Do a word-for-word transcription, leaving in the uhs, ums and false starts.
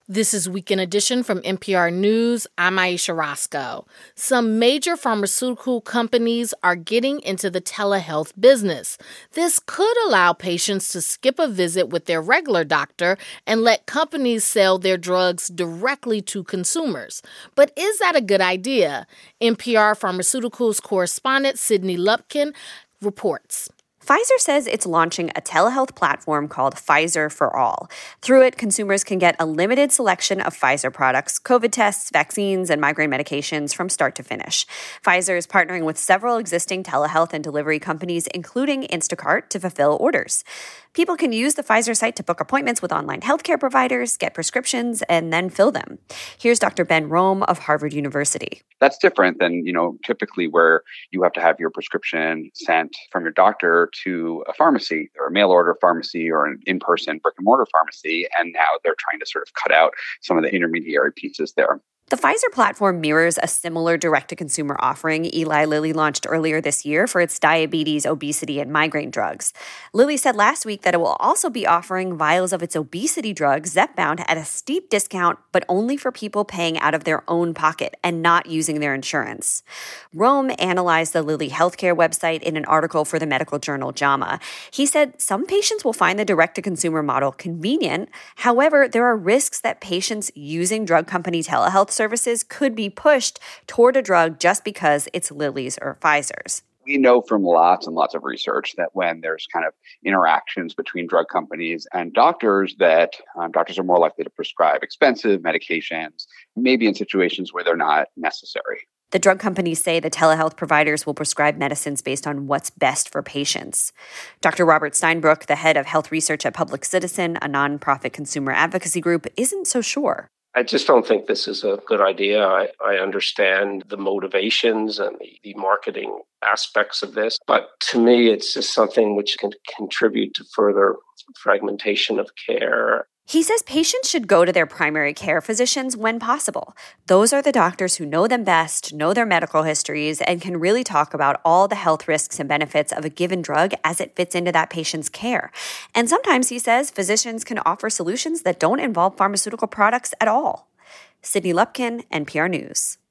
This is Weekend Edition from N P R News. I'm Aisha Roscoe. Some major pharmaceutical companies are getting into the telehealth business. This could allow patients to skip a visit with their regular doctor and let companies sell their drugs directly to consumers. But is that a good idea? N P R Pharmaceuticals correspondent Sydney Lupkin reports. Pfizer says it's launching a telehealth platform called Pfizer for All. Through it, consumers can get a limited selection of Pfizer products, COVID tests, vaccines, and migraine medications from start to finish. Pfizer is partnering with several existing telehealth and delivery companies, including Instacart, to fulfill orders. People can use the Pfizer site to book appointments with online healthcare providers, get prescriptions, and then fill them. Here's Doctor Ben Rome of Harvard University. That's different than, you know, typically where you have to have your prescription sent from your doctor to a pharmacy or a mail order pharmacy or an in-person brick and mortar pharmacy. And now they're trying to sort of cut out some of the intermediary pieces there. The Pfizer platform mirrors a similar direct-to-consumer offering Eli Lilly launched earlier this year for its diabetes, obesity, and migraine drugs. Lilly said last week that it will also be offering vials of its obesity drug, Zepbound, at a steep discount, but only for people paying out of their own pocket and not using their insurance. Rome analyzed the Lilly healthcare website in an article for the medical journal JAMA. He said some patients will find the direct-to-consumer model convenient. However, there are risks that patients using drug company telehealth services could be pushed toward a drug just because it's Lilly's or Pfizer's. We know from lots and lots of research that when there's kind of interactions between drug companies and doctors, that um, doctors are more likely to prescribe expensive medications, maybe in situations where they're not necessary. The drug companies say the telehealth providers will prescribe medicines based on what's best for patients. Doctor Robert Steinbrook, the head of health research at Public Citizen, a nonprofit consumer advocacy group, isn't so sure. I just don't think this is a good idea. I, I understand the motivations and the, the marketing aspects of this, but to me, it's just something which can contribute to further fragmentation of care. He says patients should go to their primary care physicians when possible. Those are the doctors who know them best, know their medical histories, and can really talk about all the health risks and benefits of a given drug as it fits into that patient's care. And sometimes, he says, physicians can offer solutions that don't involve pharmaceutical products at all. Sydney Lupkin, N P R News.